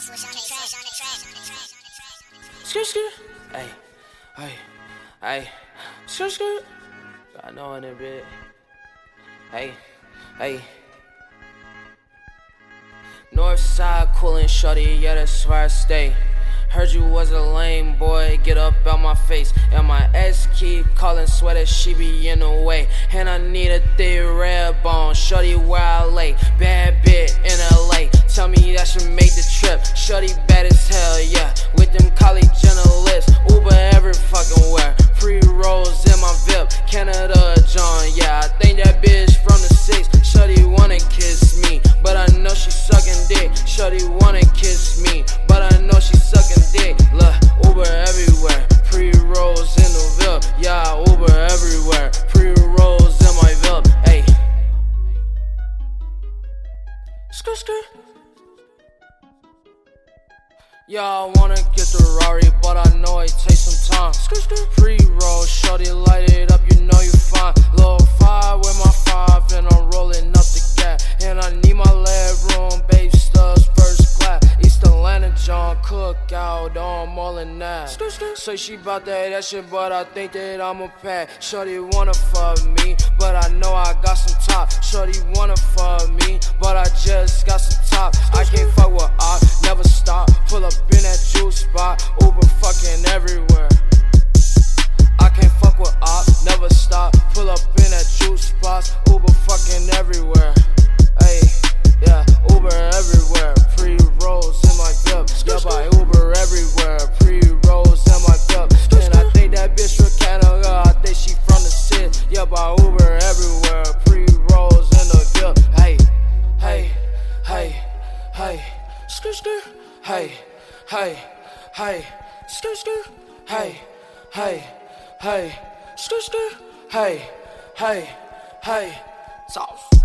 Skirt, skirt. Hey, hey, hey. Skirt, skirt. I know in a bit. Hey, hey. Northside coolin' shorty, yeah, that's where I stay. Heard you was a lame boy, get up out my face. And my ex keep calling, swear that she be in the way. And I need a thick red bone, shorty where I lay. Bad bit in LA, tell me that should make the trip. Shorty bad as hell, yeah, with them college journalists. Uber every fucking where, pre-rolls in my VIP. Canada John, yeah, I think that bitch from the 6. Shorty wanna kiss me, but I know she sucking dick. Shorty wanna kiss me, but I know she sucking dick. Look, Uber everywhere, pre-rolls in the VIP. Yeah, Uber everywhere, pre-rolls in my VIP. Ayy, skirt, skirt. Yeah, I wanna get the Rari, but I know it takes some time. Skirt, skirt. Pre-roll, shorty light it up, you know you fine. Lil' 5 with my 5, and I'm rolling up the gas. And I need my leg room, babe stubs, first class. East Atlanta, John Cookout, I'm all in that. Skirt, skirt. Say she bout that shit, but I think that I'm a pack. Shorty wanna fuck me, but I know I got some top. Shorty wanna fuck me, but I just got some top. I can't fuck with op, never stop. Pull up in that juice spot, Uber fucking everywhere. I can't fuck with op, never stop. Pull up in that juice spot, Uber fucking everywhere. Hey, yeah, Uber everywhere. Pre-rolls in my VIP. Yeah, by Uber everywhere. Pre-rolls in my VIP. And I think that bitch from Canada, I think she from the city. Yeah, by Uber everywhere. Pre-rolls in the VIP. Hey, hey, hey, hey. Skirt, skirt. Hey, hey, hey. Skirt, skirt. Hey, hey, hey. Skirt, skirt. Hey, hey, hey. Sauce.